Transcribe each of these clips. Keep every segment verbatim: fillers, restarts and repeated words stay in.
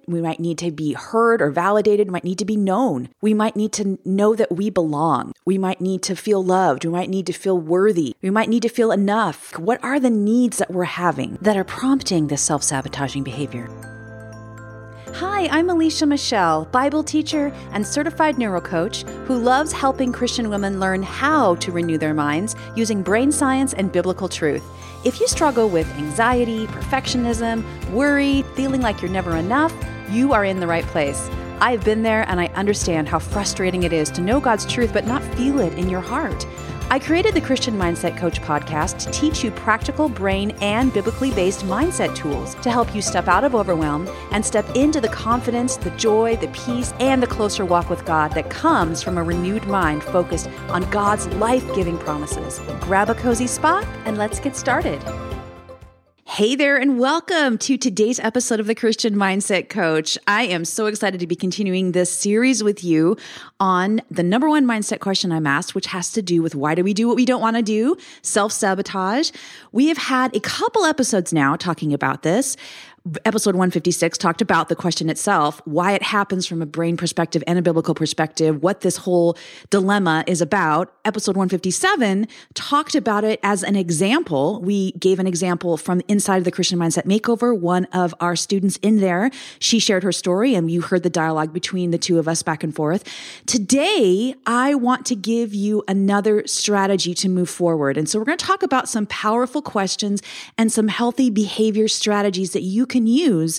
We might need to be heard or validated. We might need to be known. We might need to know that we belong. We might need to feel loved. We might need to feel worthy. We might need to feel enough. What are the needs that we're having that are prompting this self-sabotaging behavior? Hi, I'm Alicia Michelle, Bible teacher and certified neurocoach who loves helping Christian women learn how to renew their minds using brain science and biblical truth. If you struggle with anxiety, perfectionism, worry, feeling like you're never enough, you are in the right place. I've been there and I understand how frustrating it is to know God's truth but not feel it in your heart. I created the Christian Mindset Coach podcast to teach you practical brain and biblically based mindset tools to help you step out of overwhelm and step into the confidence, the joy, the peace, and the closer walk with God that comes from a renewed mind focused on God's life-giving promises. Grab a cozy spot and let's get started. Hey there, and welcome to today's episode of the Christian Mindset Coach. I am so excited to be continuing this series with you on the number one mindset question I'm asked, which has to do with why do we do what we don't want to do? Self-sabotage. We have had a couple episodes now talking about this. Episode one fifty-six talked about the question itself, why it happens from a brain perspective and a biblical perspective, what this whole dilemma is about. Episode one fifty-seven talked about it as an example. We gave an example from inside of the Christian Mindset Makeover. One of our students in there, she shared her story and you heard the dialogue between the two of us back and forth. Today, I want to give you another strategy to move forward. And so we're going to talk about some powerful questions and some healthy behavior strategies that you can can use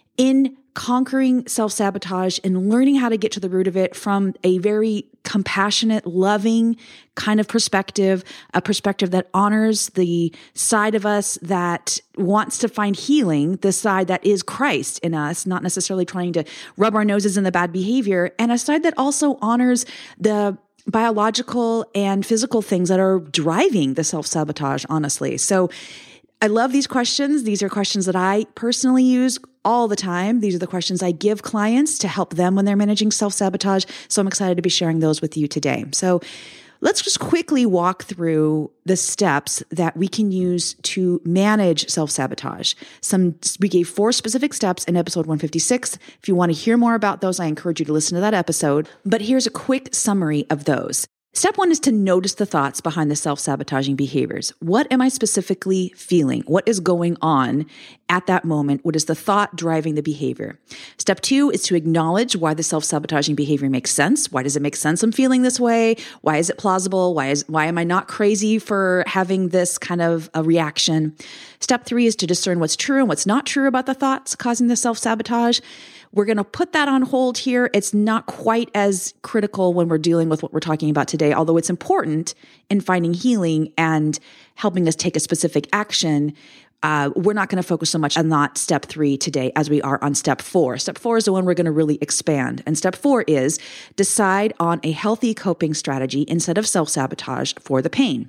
in conquering self-sabotage and learning how to get to the root of it from a very compassionate, loving kind of perspective, a perspective that honors the side of us that wants to find healing, the side that is Christ in us, not necessarily trying to rub our noses in the bad behavior, and a side that also honors the biological and physical things that are driving the self-sabotage, honestly. So I love these questions. These are questions that I personally use all the time. These are the questions I give clients to help them when they're managing self-sabotage. So I'm excited to be sharing those with you today. So let's just quickly walk through the steps that we can use to manage self-sabotage. Some, we gave four specific steps in episode one fifty-six. If you want to hear more about those, I encourage you to listen to that episode. But here's a quick summary of those. Step one is to notice the thoughts behind the self-sabotaging behaviors. What am I specifically feeling? What is going on at that moment? What is the thought driving the behavior? Step two is to acknowledge why the self-sabotaging behavior makes sense. Why does it make sense I'm feeling this way? Why is it plausible? Why is why am I not crazy for having this kind of a reaction? Step three is to discern what's true and what's not true about the thoughts causing the self-sabotage. We're going to put that on hold here. It's not quite as critical when we're dealing with what we're talking about today, although it's important in finding healing and helping us take a specific action. Uh, we're not going to focus so much on that step three today as we are on step four. Step four is the one we're going to really expand. And step four is decide on a healthy coping strategy instead of self-sabotage for the pain.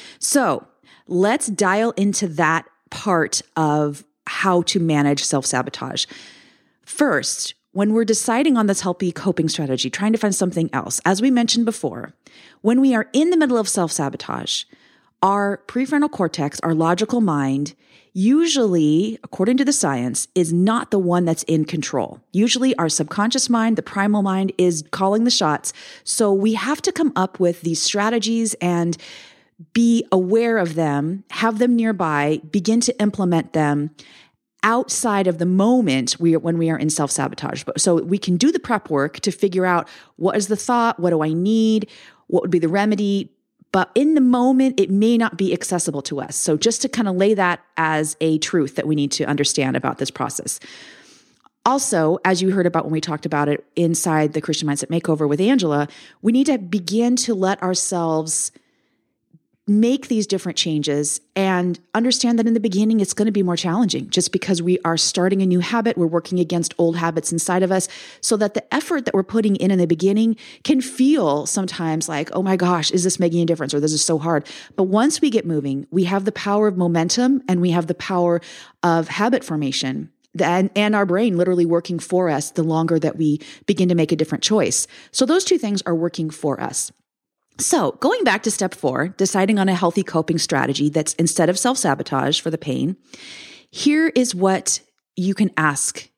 So let's dial into that part of how to manage self-sabotage. First, when we're deciding on this healthy coping strategy, trying to find something else, as we mentioned before, when we are in the middle of self-sabotage, our prefrontal cortex, our logical mind, usually, according to the science, is not the one that's in control. Usually our subconscious mind, the primal mind, is calling the shots. So we have to come up with these strategies and be aware of them, have them nearby, begin to implement them outside of the moment we when we are in self-sabotage. So we can do the prep work to figure out what is the thought, what do I need, what would be the remedy, but in the moment, it may not be accessible to us. So just to kind of lay that as a truth that we need to understand about this process. Also, as you heard about when we talked about it inside the Christian Mindset Makeover with Angela, we need to begin to let ourselves make these different changes and understand that in the beginning, it's going to be more challenging just because we are starting a new habit. We're working against old habits inside of us so that the effort that we're putting in in the beginning can feel sometimes like, oh my gosh, is this making a difference? Or this is so hard. But once we get moving, we have the power of momentum and we have the power of habit formation and, and our brain literally working for us the longer that we begin to make a different choice. So those two things are working for us. So going back to step four, deciding on a healthy coping strategy that's instead of self-sabotage for the pain, here is what you can ask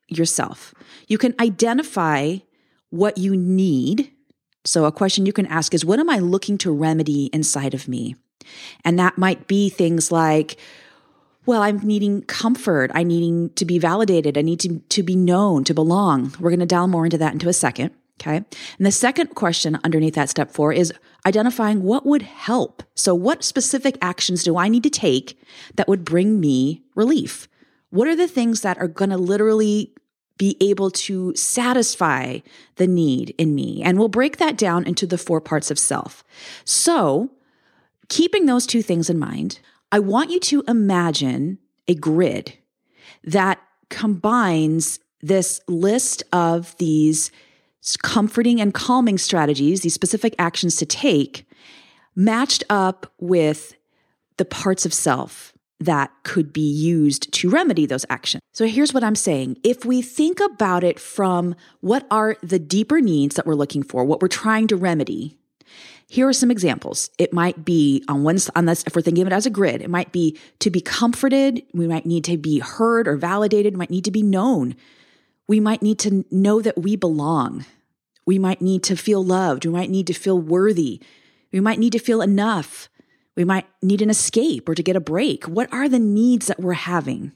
yourself. You can identify what you need. So a question you can ask is, what am I looking to remedy inside of me? And that might be things like, well, I'm needing comfort. I'm needing to be validated. I need to, to be known, to belong. We're going to delve more into that into a second. Okay. And the second question underneath that step four is identifying what would help. So what specific actions do I need to take that would bring me relief? What are the things that are going to literally be able to satisfy the need in me? And we'll break that down into the four parts of self. So keeping those two things in mind, I want you to imagine a grid that combines this list of these comforting and calming strategies, these specific actions to take, matched up with the parts of self that could be used to remedy those actions. So here's what I'm saying. If we think about it from what are the deeper needs that we're looking for, what we're trying to remedy, here are some examples. It might be on one, on this, if we're thinking of it as a grid, it might be to be comforted. We might need to be heard or validated. We might need to be known. We might need to know that we belong. We might need to feel loved. We might need to feel worthy. We might need to feel enough. We might need an escape or to get a break. What are the needs that we're having?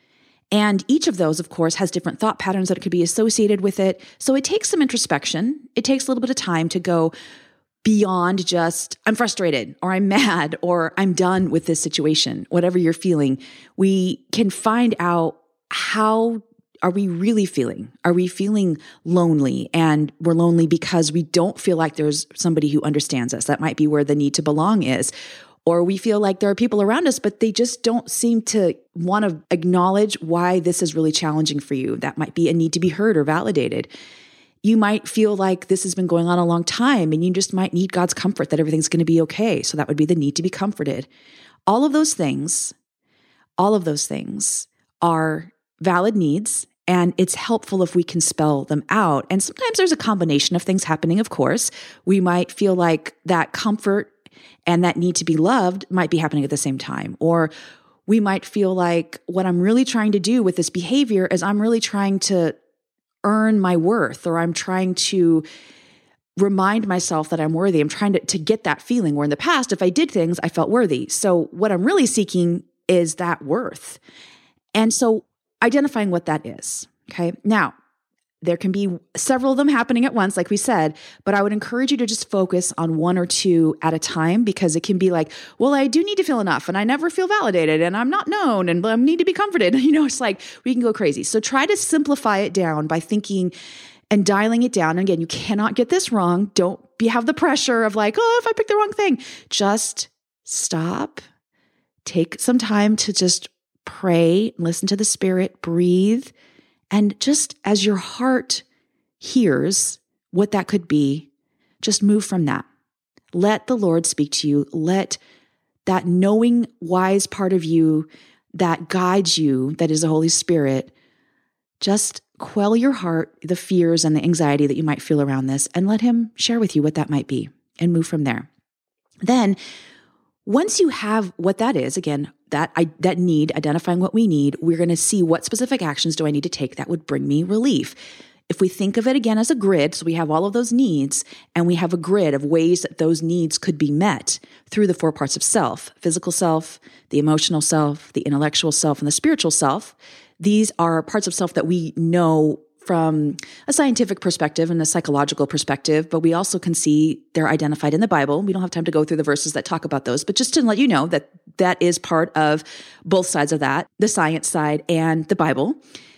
And each of those, of course, has different thought patterns that could be associated with it. So it takes some introspection. It takes a little bit of time to go beyond just, I'm frustrated or I'm mad or I'm done with this situation, whatever you're feeling. We can find out how are we really feeling? Are we feeling lonely? And we're lonely because we don't feel like there's somebody who understands us. That might be where the need to belong is. Or we feel like there are people around us, but they just don't seem to want to acknowledge why this is really challenging for you. That might be a need to be heard or validated. You might feel like this has been going on a long time and you just might need God's comfort that everything's going to be okay. So that would be the need to be comforted. All of those things, all of those things are valid needs. And it's helpful if we can spell them out. And sometimes there's a combination of things happening, of course. We might feel like that comfort and that need to be loved might be happening at the same time. Or we might feel like what I'm really trying to do with this behavior is I'm really trying to earn my worth, or I'm trying to remind myself that I'm worthy. I'm trying to, to get that feeling where in the past, if I did things, I felt worthy. So what I'm really seeking is that worth. And so identifying what that is. Okay. Now, there can be several of them happening at once, like we said, but I would encourage you to just focus on one or two at a time, because it can be like, well, I do need to feel enough and I never feel validated and I'm not known and I need to be comforted. You know, it's like we can go crazy. So try to simplify it down by thinking and dialing it down. And again, you cannot get this wrong. Don't be have the pressure of like, oh, if I pick the wrong thing, just stop, take some time to just pray, listen to the Spirit, breathe, and just as your heart hears what that could be, just move from that. Let the Lord speak to you. Let that knowing, wise part of you that guides you, that is the Holy Spirit, just quell your heart, the fears and the anxiety that you might feel around this, and let Him share with you what that might be and move from there. Then, once you have what that is, again, that I, that need, identifying what we need, we're going to see what specific actions do I need to take that would bring me relief. If we think of it again as a grid, so we have all of those needs, and we have a grid of ways that those needs could be met through the four parts of self: physical self, the emotional self, the intellectual self, and the spiritual self. These are parts of self that we know from a scientific perspective and a psychological perspective, but we also can see they're identified in the Bible. We don't have time to go through the verses that talk about those, but just to let you know that that is part of both sides of that, the science side and the Bible.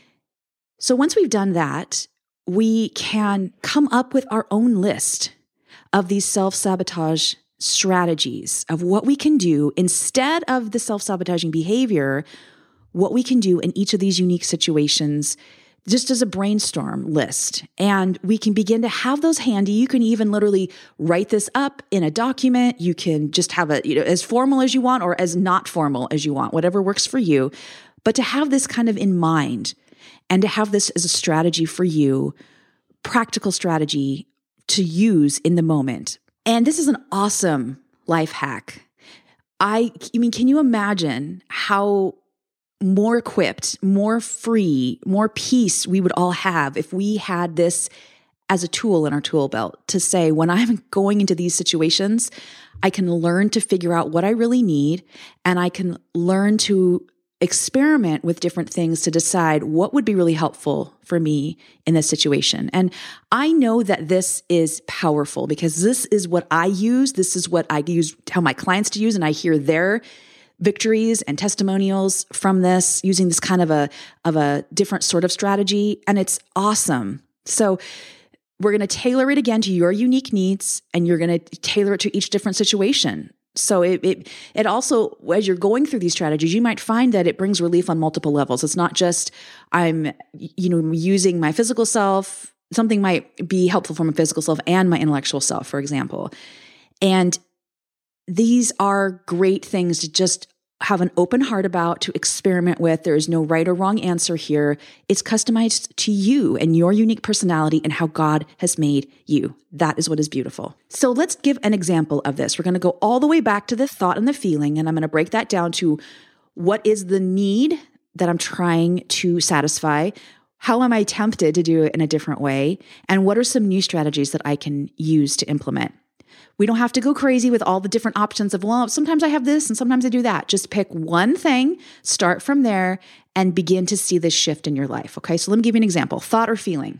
So once we've done that, we can come up with our own list of these self-sabotage strategies of what we can do instead of the self-sabotaging behavior, what we can do in each of these unique situations, just as a brainstorm list. And we can begin to have those handy. You can even literally write this up in a document. You can just have it, you know, as formal as you want or as not formal as you want, whatever works for you. But to have this kind of in mind and to have this as a strategy for you, practical strategy to use in the moment. And this is an awesome life hack. I, I mean, can you imagine how more equipped, more free, more peace we would all have if we had this as a tool in our tool belt to say, when I'm going into these situations, I can learn to figure out what I really need, and I can learn to experiment with different things to decide what would be really helpful for me in this situation. And I know that this is powerful because this is what I use. This is what I use, tell my clients to use, and I hear their victories and testimonials from this, using this kind of a, of a different sort of strategy. And it's awesome. So we're going to tailor it again to your unique needs, and you're going to tailor it to each different situation. So it, it it also, as you're going through these strategies, you might find that it brings relief on multiple levels. It's not just I'm, you know, using my physical self. Something might be helpful for my physical self and my intellectual self, for example. And these are great things to just have an open heart about, to experiment with. There is no right or wrong answer here. It's customized to you and your unique personality and how God has made you. That is what is beautiful. So let's give an example of this. We're going to go all the way back to the thought and the feeling, and I'm going to break that down to what is the need that I'm trying to satisfy? How am I tempted to do it in a different way? And what are some new strategies that I can use to implement? We don't have to go crazy with all the different options of, well, sometimes I have this and sometimes I do that. Just pick one thing, start from there, and begin to see this shift in your life. Okay, so let me give you an example. Thought or feeling.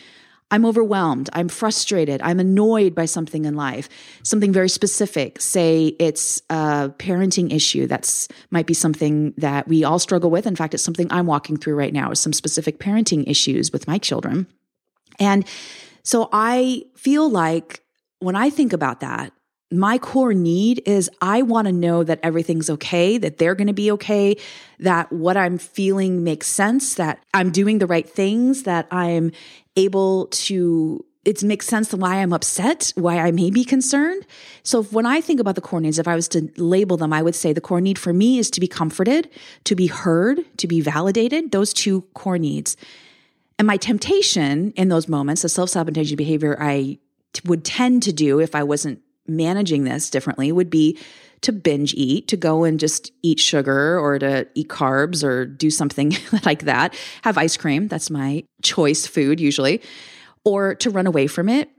I'm overwhelmed. I'm frustrated. I'm annoyed by something in life, something very specific. Say it's a parenting issue. That's might be something that we all struggle with. In fact, it's something I'm walking through right now, is some specific parenting issues with my children. And so I feel like when I think about that, my core need is I want to know that everything's okay, that they're going to be okay, that what I'm feeling makes sense, that I'm doing the right things, that I'm able to, it makes sense why I'm upset, why I may be concerned. So when I think about the core needs, if I was to label them, I would say the core need for me is to be comforted, to be heard, to be validated, those two core needs. And my temptation in those moments, the self-sabotaging behavior I would tend to do if I wasn't managing this differently, would be to binge eat, to go and just eat sugar or to eat carbs or do something like that, have ice cream. That's my choice food usually, or to run away from it,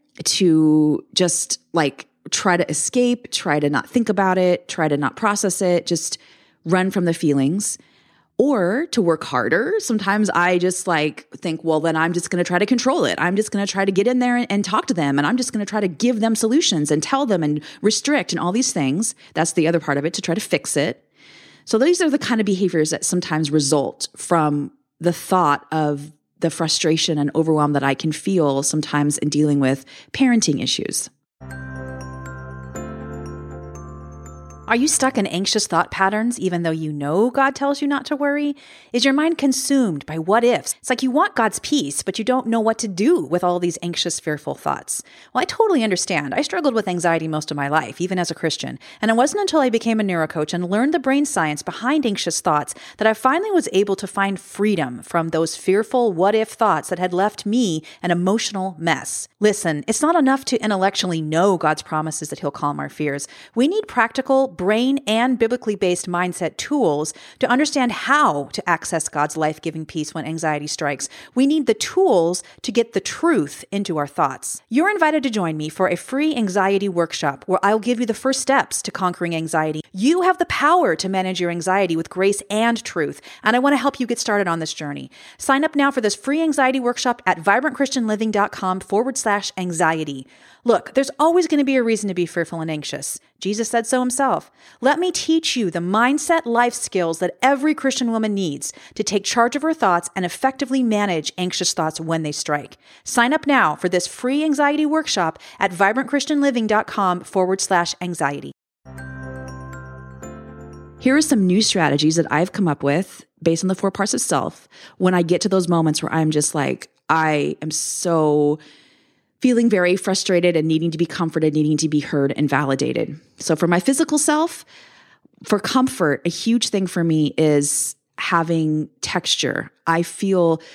to just like try to escape, try to not think about it, try to not process it, just run from the feelings. Or to work harder. Sometimes I just like think, well, then I'm just going to try to control it. I'm just going to try to get in there and, and talk to them. And I'm just going to try to give them solutions and tell them and restrict and all these things. That's the other part of it, to try to fix it. So these are the kind of behaviors that sometimes result from the thought of the frustration and overwhelm that I can feel sometimes in dealing with parenting issues. Are you stuck in anxious thought patterns even though you know God tells you not to worry? Is your mind consumed by what ifs? It's like you want God's peace, but you don't know what to do with all these anxious, fearful thoughts. Well, I totally understand. I struggled with anxiety most of my life, even as a Christian. And it wasn't until I became a neurocoach and learned the brain science behind anxious thoughts that I finally was able to find freedom from those fearful what-if thoughts that had left me an emotional mess. Listen, it's not enough to intellectually know God's promises that He'll calm our fears. We need practical, brain and biblically based mindset tools to understand how to access God's life-giving peace when anxiety strikes. We need the tools to get the truth into our thoughts. You're invited to join me for a free anxiety workshop where I'll give you the first steps to conquering anxiety. You have the power to manage your anxiety with grace and truth, and I want to help you get started on this journey. Sign up now for this free anxiety workshop at vibrantchristianliving.com forward slash anxiety. Look, there's always going to be a reason to be fearful and anxious. Jesus said so himself. Let me teach you the mindset life skills that every Christian woman needs to take charge of her thoughts and effectively manage anxious thoughts when they strike. Sign up now for this free anxiety workshop at vibrantchristianliving.com forward slash anxiety. Here are some new strategies that I've come up with based on the four parts of self when I get to those moments where I'm just like, I am so feeling very frustrated and needing to be comforted, needing to be heard and validated. So for my physical self, for comfort, a huge thing for me is having texture. I feel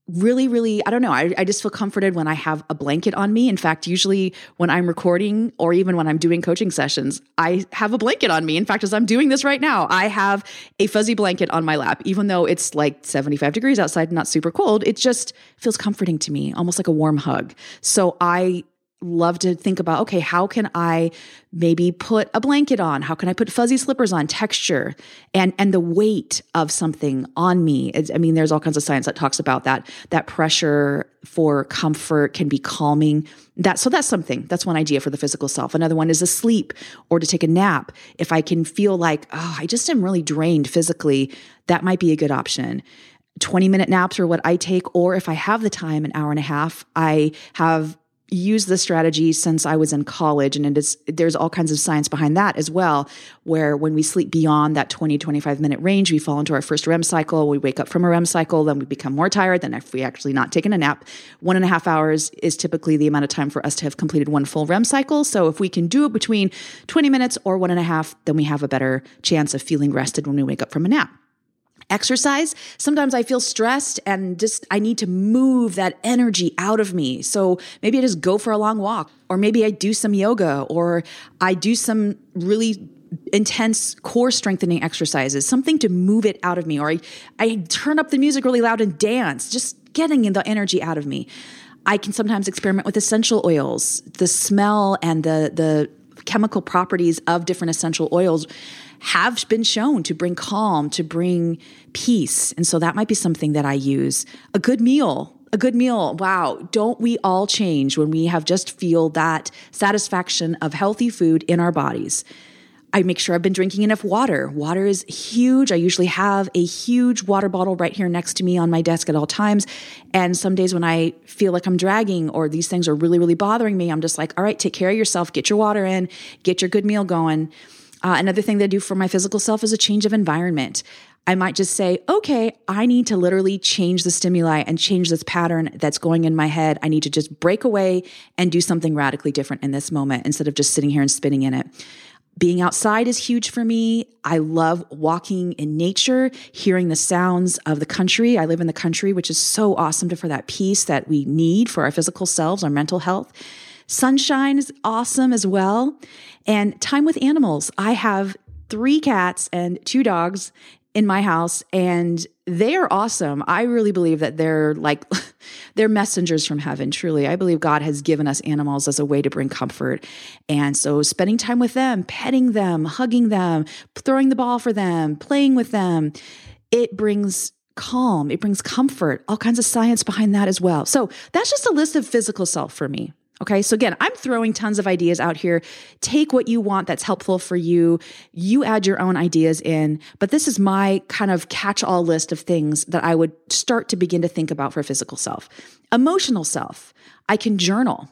really, really, I don't know. I, I just feel comforted when I have a blanket on me. In fact, usually when I'm recording or even when I'm doing coaching sessions, I have a blanket on me. In fact, as I'm doing this right now, I have a fuzzy blanket on my lap, even though it's like seventy-five degrees outside, not super cold. It just feels comforting to me, almost like a warm hug. So I love to think about, okay, how can I maybe put a blanket on? How can I put fuzzy slippers on? Texture and and the weight of something on me. It's, I mean, there's all kinds of science that talks about that. That pressure for comfort can be calming. That so that's something. That's one idea for the physical self. Another one is a sleep or to take a nap. If I can feel like, oh, I just am really drained physically, that might be a good option. twenty minute naps are what I take, or if I have the time, an hour and a half, I have used this strategy since I was in college. And it is, there's all kinds of science behind that as well, where when we sleep beyond that twenty, twenty-five minute range, we fall into our first R E M cycle. We wake up from a R E M cycle, then we become more tired than if we actually not taken a nap. One and a half hours is typically the amount of time for us to have completed one full R E M cycle. So if we can do it between twenty minutes or one and a half, then we have a better chance of feeling rested when we wake up from a nap. Exercise. Sometimes I feel stressed and just, I need to move that energy out of me. So maybe I just go for a long walk, or maybe I do some yoga, or I do some really intense core strengthening exercises, something to move it out of me. Or I, I turn up the music really loud and dance, just getting the energy out of me. I can sometimes experiment with essential oils, the smell and the, the chemical properties of different essential oils have been shown to bring calm, to bring peace. And so that might be something that I use. A good meal, a good meal. Wow. Don't we all change when we have just feel that satisfaction of healthy food in our bodies? I make sure I've been drinking enough water. Water is huge. I usually have a huge water bottle right here next to me on my desk at all times. And some days when I feel like I'm dragging or these things are really, really bothering me, I'm just like, all right, take care of yourself, get your water in, get your good meal going. Uh, another thing that I do for my physical self is a change of environment. I might just say, okay, I need to literally change the stimuli and change this pattern that's going in my head. I need to just break away and do something radically different in this moment instead of just sitting here and spinning in it. Being outside is huge for me. I love walking in nature, hearing the sounds of the country. I live in the country, which is so awesome to, for that peace that we need for our physical selves, our mental health. Sunshine is awesome as well. And time with animals. I have three cats and two dogs in my house, and they are awesome. I really believe that they're like, they're messengers from heaven, truly. I believe God has given us animals as a way to bring comfort. And so spending time with them, petting them, hugging them, throwing the ball for them, playing with them, it brings calm, it brings comfort, all kinds of science behind that as well. So that's just a list of physical self for me. Okay. So again, I'm throwing tons of ideas out here. Take what you want that's helpful for you. You add your own ideas in, but this is my kind of catch-all list of things that I would start to begin to think about for physical self. Emotional self. I can journal.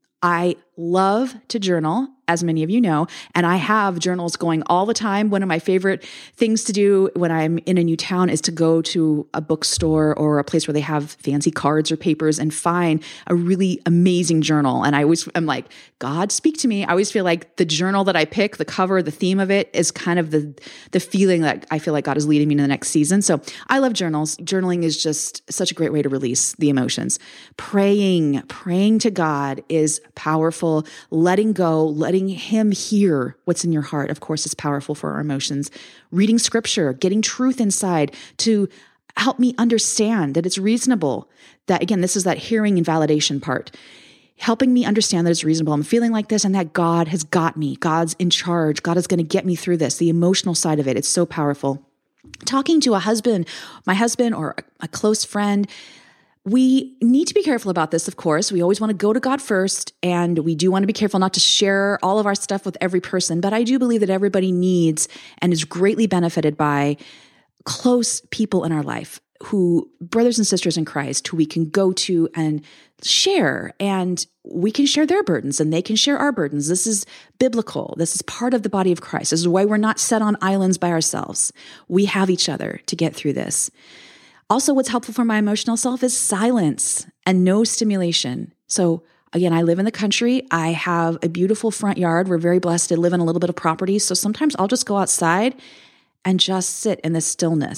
I love to journal, as many of you know, and I have journals going all the time. One of my favorite things to do when I'm in a new town is to go to a bookstore or a place where they have fancy cards or papers and find a really amazing journal. And I always, I'm like, God, speak to me. I always feel like the journal that I pick, the cover, the theme of it is kind of the, the feeling that I feel like God is leading me to the next season. So I love journals. Journaling is just such a great way to release the emotions. Praying, praying to God is powerful. Letting go, letting Him hear what's in your heart, of course, is powerful for our emotions. Reading scripture, getting truth inside to help me understand that it's reasonable. That, again, this is that hearing and validation part. Helping me understand that it's reasonable. I'm feeling like this and that God has got me. God's in charge. God is going to get me through this. The emotional side of it, it's so powerful. Talking to a husband, my husband or a close friend, we need to be careful about this, of course. We always want to go to God first, and we do want to be careful not to share all of our stuff with every person. But I do believe that everybody needs and is greatly benefited by close people in our life, who brothers and sisters in Christ, who we can go to and share, and we can share their burdens and they can share our burdens. This is biblical. This is part of the body of Christ. This is why we're not set on islands by ourselves. We have each other to get through this. Also, what's helpful for my emotional self is silence and no stimulation. So again, I live in the country. I have a beautiful front yard. We're very blessed to live in a little bit of property. So sometimes I'll just go outside and just sit in the stillness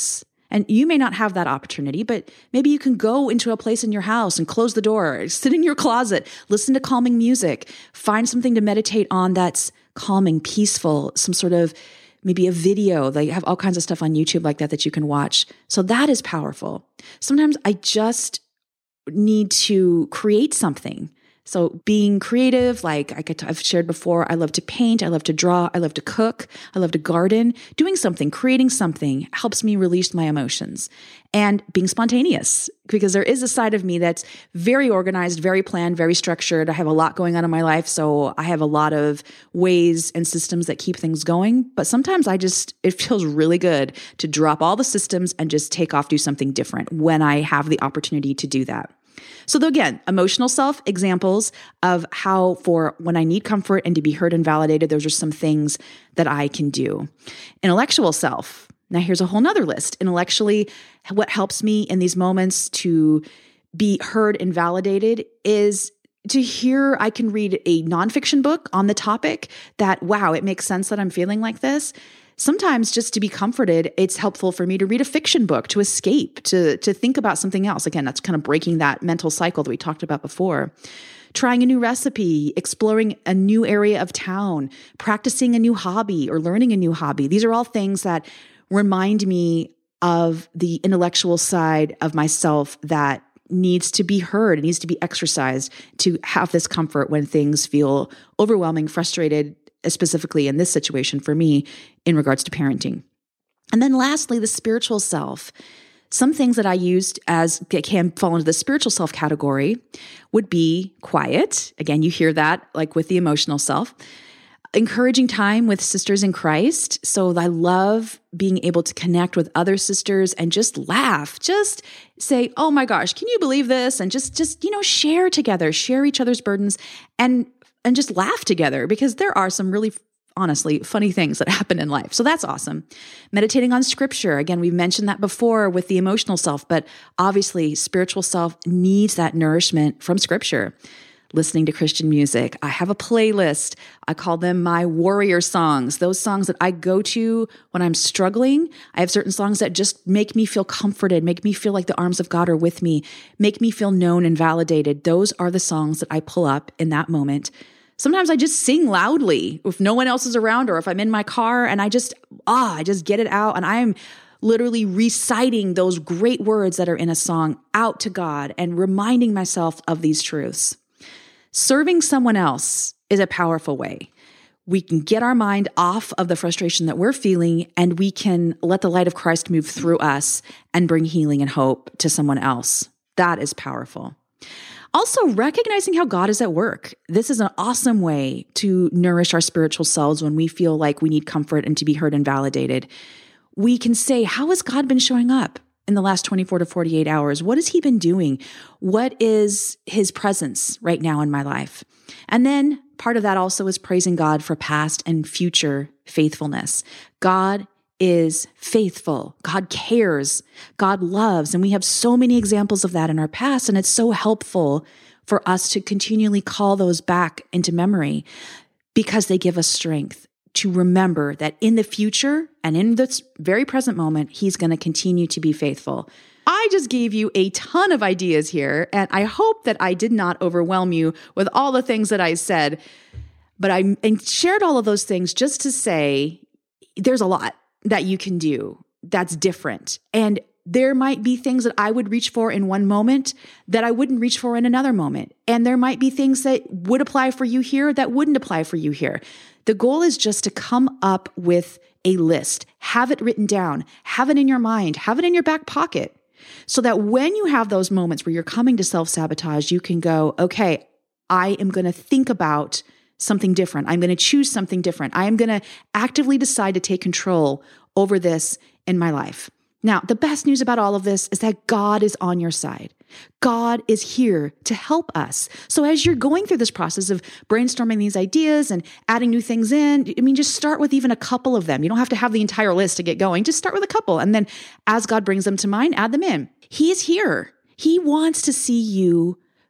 And you may not have that opportunity, but maybe you can go into a place in your house and close the door, sit in your closet, listen to calming music, find something to meditate on that's calming, peaceful, some sort of maybe a video. They have all kinds of stuff on YouTube like that that you can watch. So that is powerful. Sometimes I just need to create something. So being creative, like I could, I've shared before, I love to paint, I love to draw, I love to cook, I love to garden. Doing something, creating something helps me release my emotions. And being spontaneous, because there is a side of me that's very organized, very planned, very structured. I have a lot going on in my life, so I have a lot of ways and systems that keep things going. But sometimes I just, it feels really good to drop all the systems and just take off, do something different when I have the opportunity to do that. So again, emotional self, examples of how for when I need comfort and to be heard and validated, those are some things that I can do. Intellectual self. Now here's a whole nother list. Intellectually, what helps me in these moments to be heard and validated is to hear, I can read a nonfiction book on the topic that, wow, it makes sense that I'm feeling like this. Sometimes just to be comforted, it's helpful for me to read a fiction book, to escape, to, to think about something else. Again, that's kind of breaking that mental cycle that we talked about before. Trying a new recipe, exploring a new area of town, practicing a new hobby or learning a new hobby. These are all things that remind me of the intellectual side of myself that needs to be heard, it needs to be exercised to have this comfort when things feel overwhelming, frustrated, specifically in this situation for me in regards to parenting. And then lastly, the spiritual self. Some things that I used as can fall into the spiritual self category would be quiet. Again, you hear that like with the emotional self. Encouraging time with sisters in Christ. So I love being able to connect with other sisters and just laugh, just say, oh my gosh, can you believe this? And just, just, you know, share together, share each other's burdens and and just laugh together, because there are some really, honestly, funny things that happen in life. So that's awesome. Meditating on scripture. Again, we've mentioned that before with the emotional self, but obviously spiritual self needs that nourishment from scripture. Listening to Christian music. I have a playlist. I call them my warrior songs, those songs that I go to when I'm struggling. I have certain songs that just make me feel comforted, make me feel like the arms of God are with me, make me feel known and validated. Those are the songs that I pull up in that moment. Sometimes I just sing loudly if no one else is around or if I'm in my car and I just, ah, I just get it out and I'm literally reciting those great words that are in a song out to God and reminding myself of these truths. Serving someone else is a powerful way. We can get our mind off of the frustration that we're feeling and we can let the light of Christ move through us and bring healing and hope to someone else. That is powerful. Also, recognizing how God is at work. This is an awesome way to nourish our spiritual selves when we feel like we need comfort and to be heard and validated. We can say, how has God been showing up in the last twenty-four to forty-eight hours? What has he been doing? What is his presence right now in my life? And then part of that also is praising God for past and future faithfulness. God is faithful. God cares. God loves. And we have so many examples of that in our past. And it's so helpful for us to continually call those back into memory because they give us strength to remember that in the future and in this very present moment, he's going to continue to be faithful. I just gave you a ton of ideas here, and I hope that I did not overwhelm you with all the things that I said, but I and shared all of those things just to say there's a lot that you can do that's different. And there might be things that I would reach for in one moment that I wouldn't reach for in another moment. And there might be things that would apply for you here that wouldn't apply for you here. The goal is just to come up with a list, have it written down, have it in your mind, have it in your back pocket, so that when you have those moments where you're coming to self-sabotage, you can go, okay, I am going to think about something different. I'm going to choose something different. I am going to actively decide to take control over this in my life. Now, the best news about all of this is that God is on your side. God is here to help us. So as you're going through this process of brainstorming these ideas and adding new things in, I mean, just start with even a couple of them. You don't have to have the entire list to get going. Just start with a couple. And then as God brings them to mind, add them in. He's here. He wants to see you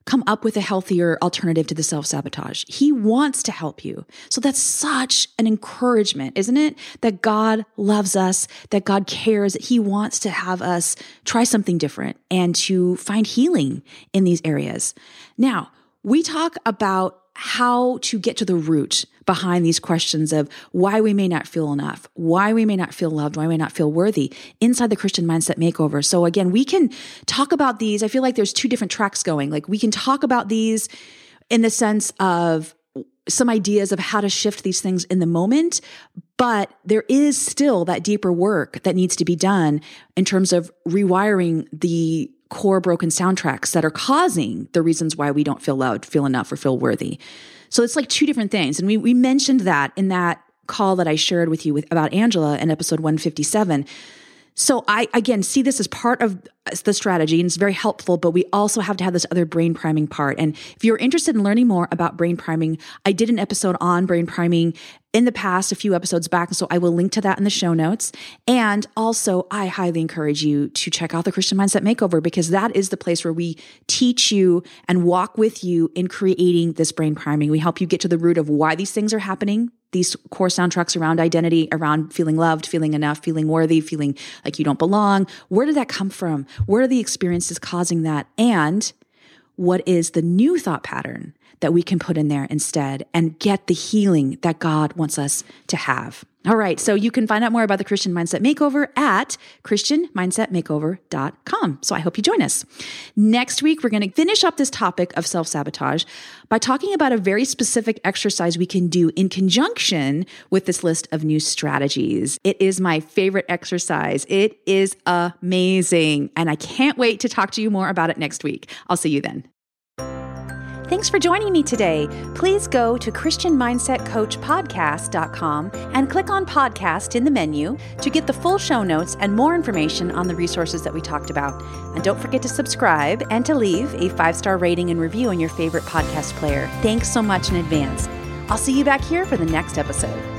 come up with a healthier alternative to the self-sabotage. He wants to help you. So that's such an encouragement, isn't it? That God loves us, that God cares, that He wants to have us try something different and to find healing in these areas. Now, we talk about how to get to the root behind these questions of why we may not feel enough, why we may not feel loved, why we may not feel worthy inside the Christian Mindset Makeover. So again, we can talk about these. I feel like there's two different tracks going. Like we can talk about these in the sense of some ideas of how to shift these things in the moment, but there is still that deeper work that needs to be done in terms of rewiring the core broken soundtracks that are causing the reasons why we don't feel loved, feel enough, or feel worthy. So it's like two different things. And we we mentioned that in that call that I shared with you with about Angela in episode one fifty-seven. So I, again, see this as part of the strategy, and it's very helpful, but we also have to have this other brain priming part. And if you're interested in learning more about brain priming, I did an episode on brain priming in the past, a few episodes back, so I will link to that in the show notes. And also, I highly encourage you to check out the Christian Mindset Makeover, because that is the place where we teach you and walk with you in creating this brain priming. We help you get to the root of why these things are happening, these core soundtracks around identity, around feeling loved, feeling enough, feeling worthy, feeling like you don't belong. Where did that come from? Where are the experiences causing that? And what is the new thought pattern that we can put in there instead and get the healing that God wants us to have? All right, so you can find out more about the Christian Mindset Makeover at christian mindset makeover dot com. So I hope you join us. Next week, we're going to finish up this topic of self-sabotage by talking about a very specific exercise we can do in conjunction with this list of new strategies. It is my favorite exercise. It is amazing, and I can't wait to talk to you more about it next week. I'll see you then. Thanks for joining me today. Please go to christian mindset coach podcast dot com and click on podcast in the menu to get the full show notes and more information on the resources that we talked about. And don't forget to subscribe and to leave a five-star rating and review in your favorite podcast player. Thanks so much in advance. I'll see you back here for the next episode.